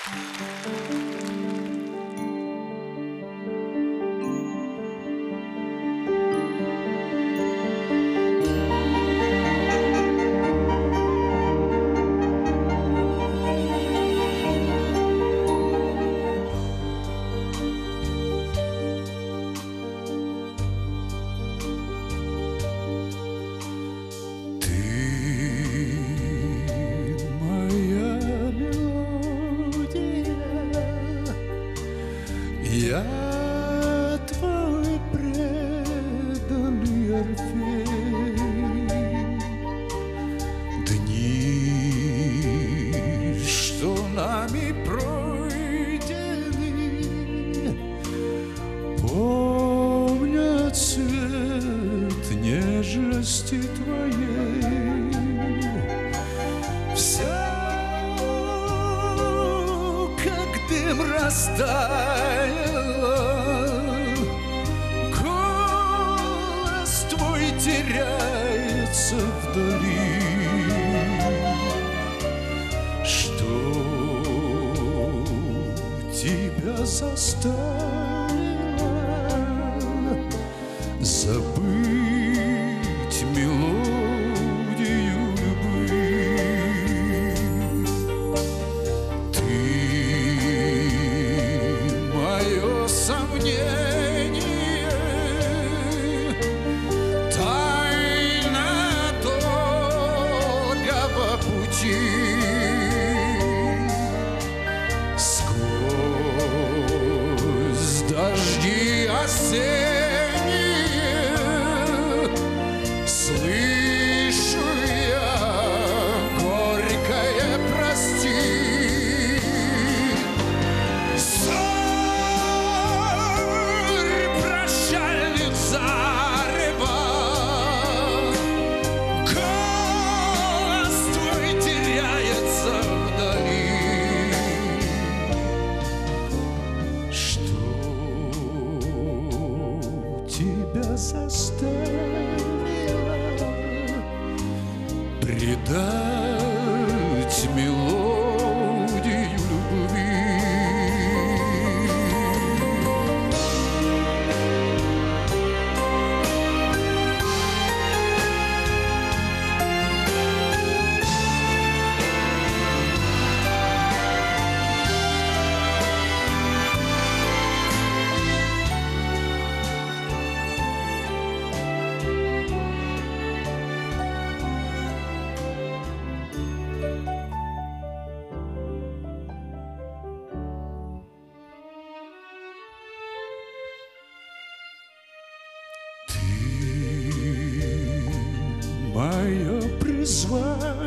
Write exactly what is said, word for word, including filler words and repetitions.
Я твой преданный Орфей, дни, что нами пройдены, помнят цвет нежности твоей. Все, как дым, растаяло, голос твой теряется вдали. Что тебя заставило забыть мелодию любви? Ты мое сомнение, тайна долгого пути. Сквозь дожди осенние слышу я горькое прости. Зорь прощальных зарева, голос твой теряется вдали. Что тебя заставило предать мелодию любви? Мое призвание